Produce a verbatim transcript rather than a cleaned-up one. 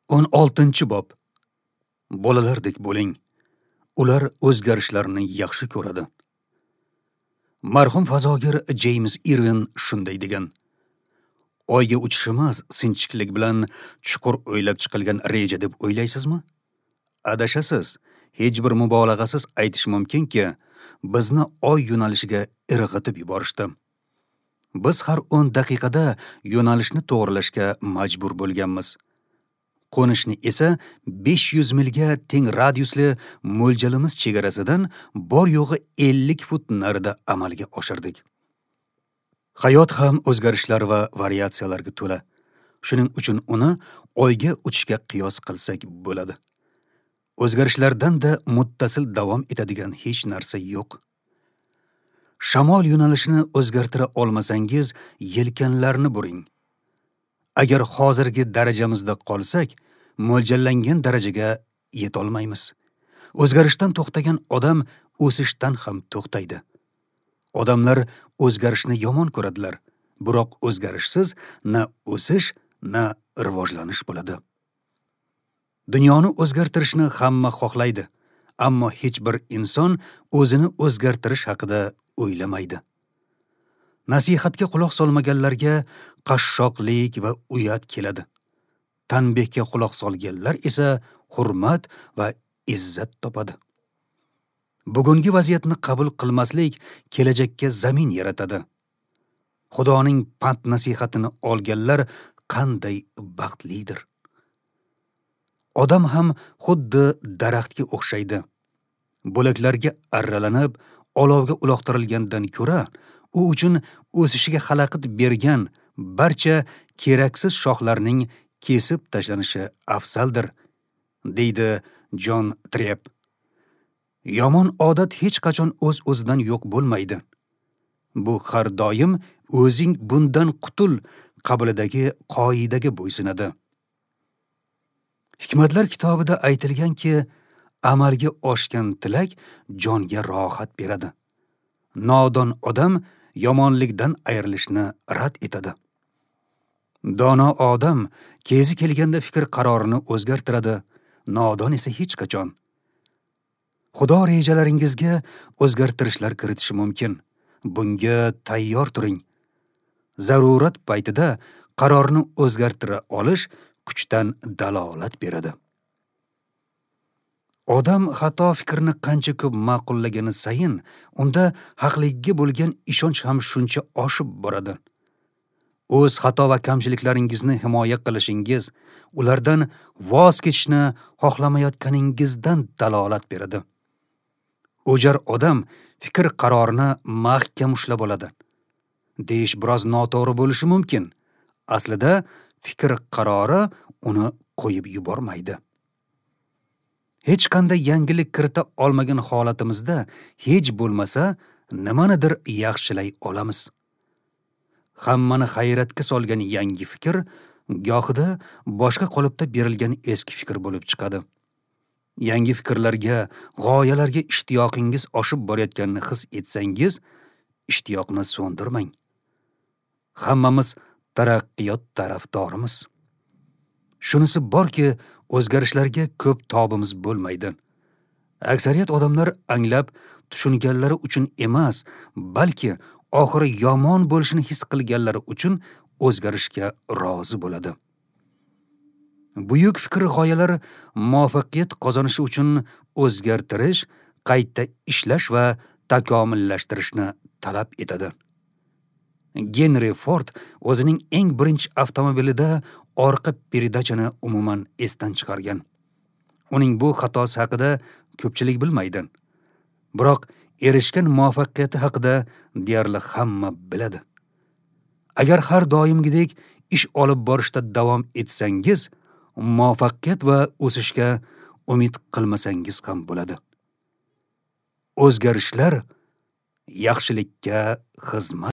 o'n oltinchi bob. Bolalardek bo'ling. Ular o'zgarishlarni yaxshi ko'radi. Marhum fazogir James Irwin shunday degan: Oyga uchishimiz sinchiklik bilan chuqur o'ylab chiqilgan reja deb o'ylaysizmi? Adashasiz. Hech bir mubolag'asiz aytish mumkinki, bizni oy yo'nalishiga irg'itib yuborishdi. Biz har o'n daqiqada yo'nalishni to'g'rilashga majbur bo'lganmiz. Qo'nishni esa besh yuz milga teng radiusli mo'ljalimiz chegarasidan bor yo'g'i ellik fut narida amalga oshirdik. Hayot ham o'zgarishlar va variatsiyalarga to'la. Shuning uchun uni oyga uchishga qiyos qilsak bo'ladi. O'zgarishlardan-da muttasil davom etadigan hech narsa yo'q. Shamol yo'nalishini o'zgartira olmasangiz, yelkanlarni buring. Agar hozirgi darajamizda qolsak, mo'ljallangan darajaga yetolmaymiz. O'zgarishdan to'xtagan odam o'sishdan ham to'xtaydi. Odamlar o'zgarishni yomon ko'radilar, biroq o'zgarishsiz na o'sish, na rivojlanish bo'ladi. Dunyoni o'zgartirishni hamma xohlaydi, ammo hech bir inson o'zini o'zgartirish haqida o'ylamaydi. Nasihatga quloq solmaganlarga qashshoqlik va uyat keladi. Tanbehga quloq solganlar esa hurmat va izzat topadi. Bugungi vaziyatni qabul qilmaslik kelajakka zamin yaratadi. Xudoning pand nasihatini olganlar qanday baxtlidir. Odam ham xuddi daraxtga o'xshaydi. Bo'laklarga arralanib, olovga uloqtirilgandan ko'ra, u uchun o'sishiga xalaqit bergan barcha keraksiz shoxlarning kesib tashlanishi afzaldir, deydi Jon Trep. Yomon odat hech qachon o'z-o'zidan yo'q bo'lmaydi. Bu har doim o'zing bundan qutul qabilidagi qoidaga bo'ysunadi. Hikmatlar kitobida aytilganki, amalga oshgan tilak jonga rohat beradi. Nodon odam yomonlikdan ayrilishni rad etadi. Dono odam kezi kelganda fikr qarorini o'zgartiradi, nodon esa hech qachon. Xudo rejalaringizga o'zgartirishlar kiritishi mumkin. Bunga tayyor turing. Zarurat paytida qarorni o'zgartira olish kuchdan dalolat beradi. Odam xato fikrni qancha ko'p ma'qullagani sayin, unda haqligiga bo'lgan ishonch ham shuncha oshib boradi. O'z xato va kamchiliklaringizni himoya qilishingiz, ulardan voz kechishni xohlamayotganingizdan dalolat beradi. O'jar odam fikr qarorini mahkam ushlab oladi. Deyish biroz noto'g'ri bo'lishi mumkin. Aslida fikr qarori uni qo'yib yubormaydi. Hech qanday yangilik kirita olmagan holatimizda hech bo'lmasa nimanidir yaxshilay olamiz. Hammani hayratga solgan yangi fikr gohida boshqa qolipda berilgan eski fikr bo'lib chiqadi. Yangi fikrlarga, g'oyalarga ishtiyoqingiz oshib borayotganini his etsangiz, ishtiyoqni so'ndirmang. Hammamiz taraqqiyot tarafdorimiz. Shunisi borki, o'zgarishlarga ko'p tobimiz bo'lmaydi. Aksariyat odamlar anglab tushunganlari uchun emas, balki oxiri yomon bo'lishini his qilganlari uchun o'zgarishga rozi bo'ladi. Buyuk fikr g'oyalar muvaffaqiyat qozonishi uchun o'zgartirish, qayta ishlash va takomillashtirishni talab etadi. Henry Ford o'zining eng birinchi avtomobilida orqa peredachani umuman esdan chiqargan. Uning bu xatosi haqida ko'pchilik bilmaydi. Biroq erishgan muvaffaqiyati haqida deyarli hamma biladi. Agar har doimgidek ish olib borishda davom etsangiz, muvaffaqiyat va o'sishga umid qilmasangiz ham bo'ladi. O'zgarishlar yaxshilikka xizmat